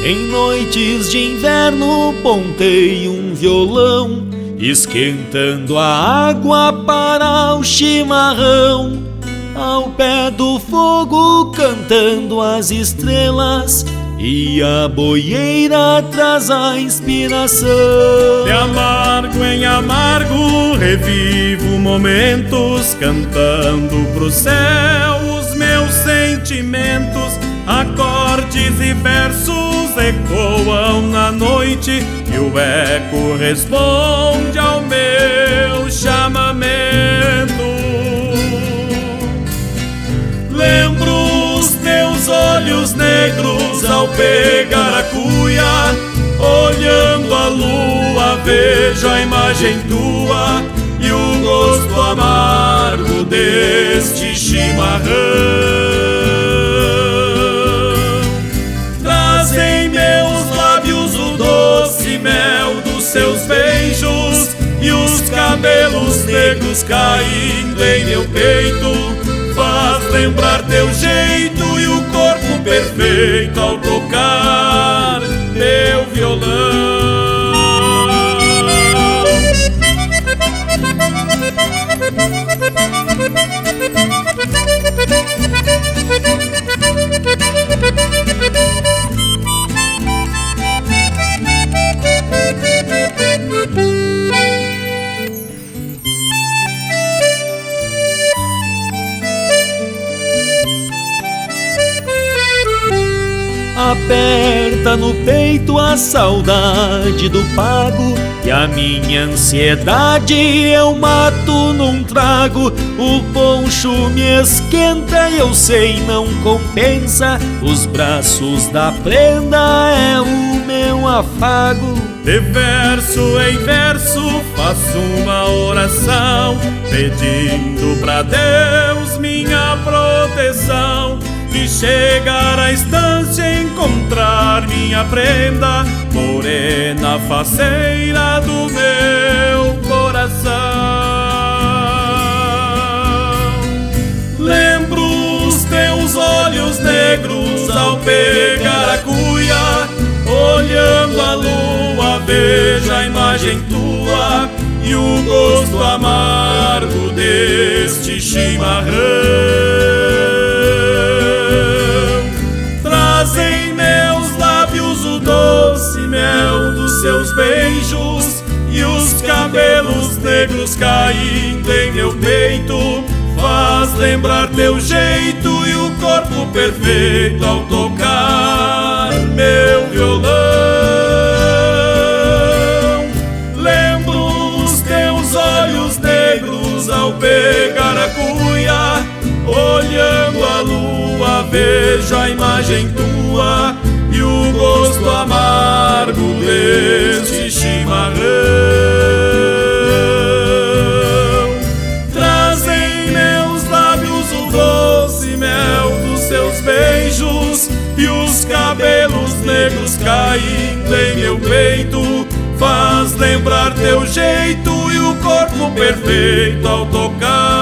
Em noites de inverno pontei um violão, esquentando a água para o chimarrão. Ao pé do fogo cantando as estrelas, e a boieira traz a inspiração. De amargo em amargo revivo momentos, cantando pro céu os meus sentimentos. Acordes e versos ecoam na noite, e o eco responde ao meu chamamento. Lembro os teus olhos negros ao pegar a cuia, olhando a lua vejo a imagem tua e o gosto amargo deste chimarrão. Traz em meus lábios o doce mel dos seus beijos e os cabelos negros caindo em meu peito. Faz lembrar teu jeito e o corpo perfeito ao tocar teu violão. Aperta no peito a saudade do pago, e a minha ansiedade eu mato num trago. O poncho me esquenta e eu sei não compensa, os braços da prenda é o meu afago. De verso em verso faço uma oração, pedindo pra Deus minha proteção. De chegar à estância encontrar minha prenda, morena faceira do meu coração. Lembro os teus olhos negros ao pegar a cuia, olhando a lua vejo a imagem tua e o gosto amargo deste chimarrão. Em meus lábios o doce mel dos seus beijos e os cabelos negros caindo em meu peito. Faz lembrar teu jeito e o corpo perfeito ao tocar meu violão. Lembro os teus olhos negros ao pegar a cuia, olhando a lua vejo a imagem tua e o gosto amargo deste chimarrão. Traz em meus lábios o doce mel dos seus beijos e os cabelos negros caindo em meu peito. Faz lembrar teu jeito e o corpo perfeito ao tocar